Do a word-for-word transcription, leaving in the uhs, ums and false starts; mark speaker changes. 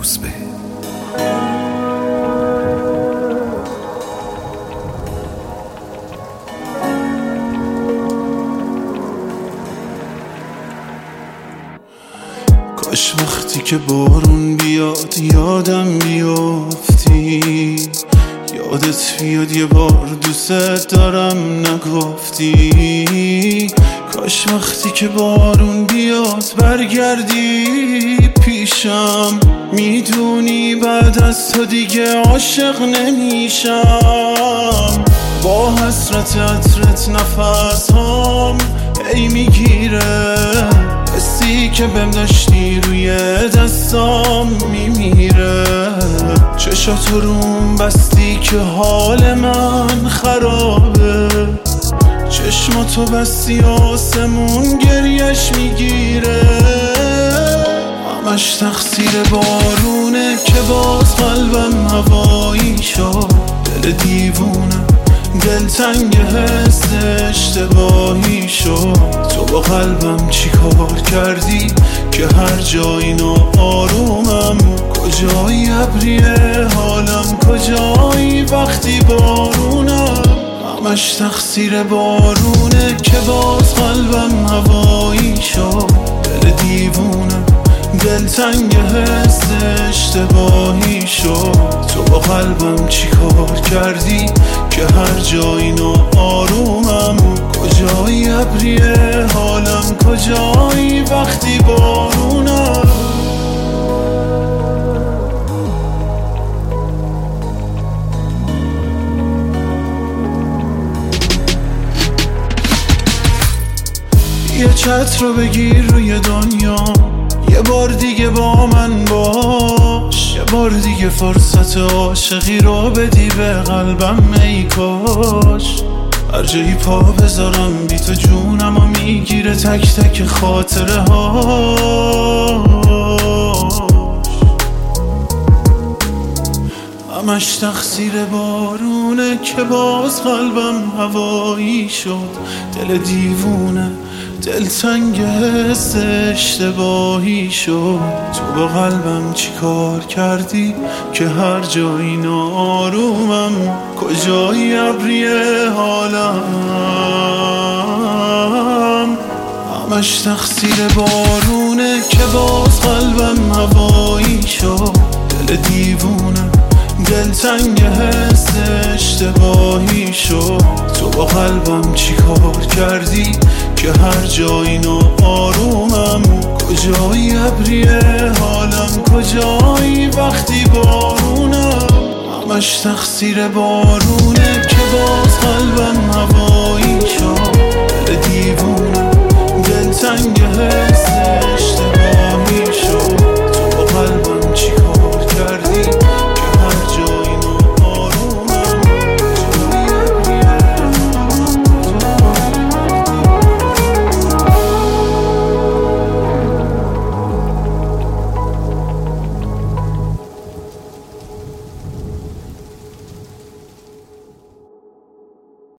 Speaker 1: روزبه.
Speaker 2: کاش وقتی که بارون بیاد یادم بیافتی، یادت بیاد یه بار دوست دارم نگفتی. کاش وقتی که بارون بیاد برگردی پیشم، میدونی بعد از تو دیگه عاشق نمیشم. با حسرت عطرت نفس هم ای میگیره، حسی که بهم داشتی روی دستام میمیره. چشاتو روم بستی که حال من خرابه، چشماتو بستی آسمون گریش میگیره. همش تقصیر بارونه که باز قلبم هوایی شد. دل دیوونه دلتنگ حس اشتباهی شد. تو با قلبم چی کار کردی که هر جایی ناآرومم؟ کجایی ابریه حالم، کجایی وقتی بارونم؟ همش تقصیر بارونه که باز قلبم هوایی شد. دل دیوونم دلتنگ حس اشتباهی شد. تو با قلبم چی کار کردی که هر جایی ناآرومم؟ کجایی ابریه حالم، کجایی وقتی بارونم؟ یه چتر رو بگیر روی دنیا، یه بار دیگه با من باش. یه بار دیگه فرصت عاشقی رو بدی به قلبم ای کاش. هر جایی پا بذارم بی تو جونم و میگیره تک تک خاطره هاش. همش تقصیر بارونه که باز قلبم هوایی شد. دل دیوونه دلتنگ حس اشتباهی شد. تو با قلبم چی کار کردی که هر جایی ناآرومم؟ کجایی ابریه حالم؟ همش تقصیر بارونه که باز قلبم هوایی شد. دل دیوونه دلتنگ حس اشتباهی شد. تو با قلبم چی کار کردی که هر جایی ناآرومم؟ کجایی ابریه حالم، کجایی وقتی بارونم؟ همش تقصیر بارونه که